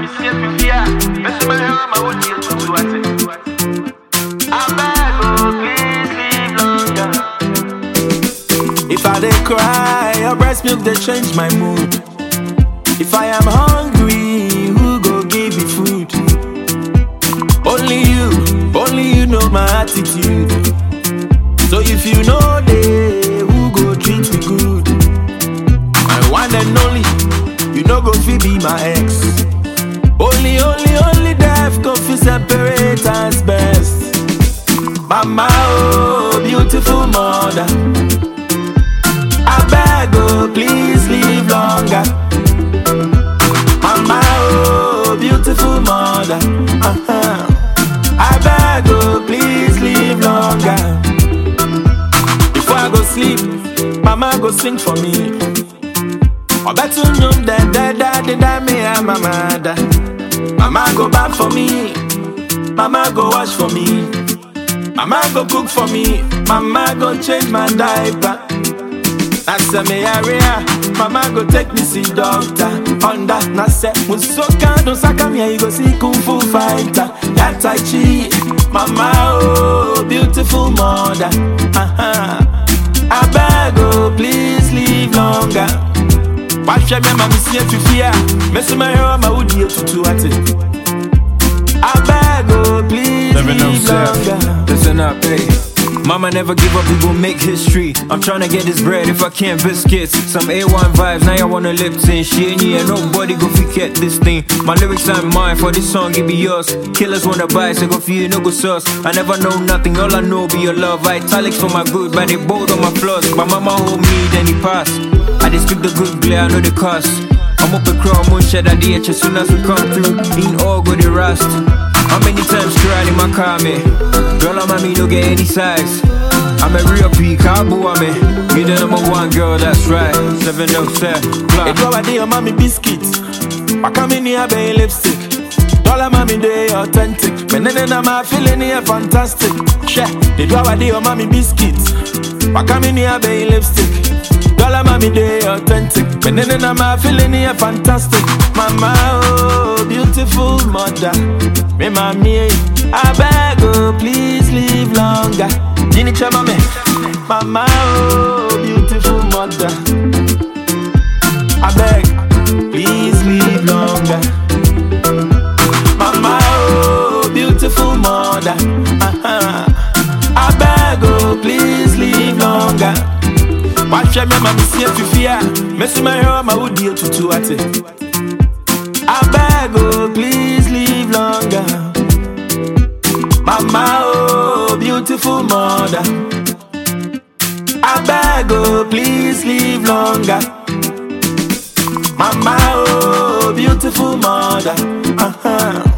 me see it with fear. Mess my hair, my own deal to what it. I beg, oh, please leave longer. If I dey cry, your breast milk they change my mood. If I am hungry, who go give me food? Only you know my attitude. So if you know they, who go treat me good? My one and only, you know go fi be my ex. Only death go fi separate us best. Mama, oh, beautiful mother, I beg, oh, please live longer. Mama, oh, beautiful mother, I beg, oh, please live longer. Before I go sleep, mama go sing for me. I bet you know that me and my mother. Mama go bath for me, mama go wash for me, mama go cook for me, mama go change my diaper. I say me area, mama go take me see doctor. Under na say musoka don't saka me, you go see kung fu fighter. That Tai Chi, mama, oh, beautiful mother, I beg, oh, please live longer. Watch me, mama, see it with fear. Mess my hair, my wood deal to what it. I beg, oh, please live longer. Listen up, hey. Mama never give up, we gon' make history. I'm tryna get this bread if I can't biscuits. Some A1 vibes, now you wanna lip sync. She ain't here, nobody gon' forget this thing. My lyrics aren't mine, for this song it be yours. Killers wanna buy, so go feel no go sauce. I never know nothing, all I know be your love. Italics for my good, but they bold on my flaws. My mama hold me, then he pass. I just speak the good glare, I know the cost. I'm up a crowd, moon shed at the edge. As soon as we come through, in all go the rust. How many times crying in my car, me? Girl, I'm me, no get any size. I'm a real peak, I'll boo me. You the number one girl, that's right. 707 Hey, go a day, mommy biscuit. I come in here, baby lipstick. Dollar mommy, they authentic. But then I'm feeling here fantastic. Share, they do a day, mommy biscuit. I come in here, baby lipstick. Dollar mommy, they authentic. But then I'm feeling here fantastic. Mama, oh, beautiful mother. Me mommy, I beg, oh, please live longer. Ginny Chamame, mama, oh, beautiful mother, I beg, please live longer. Mama, oh, beautiful mother, I beg, oh, please live longer. Watch me, mama, see if you fear. Mess my hair, my wood deal to what it. I beg, oh, please live longer. Mama, oh, beautiful mother, I beg, oh, please live longer. Mama, oh, beautiful mother,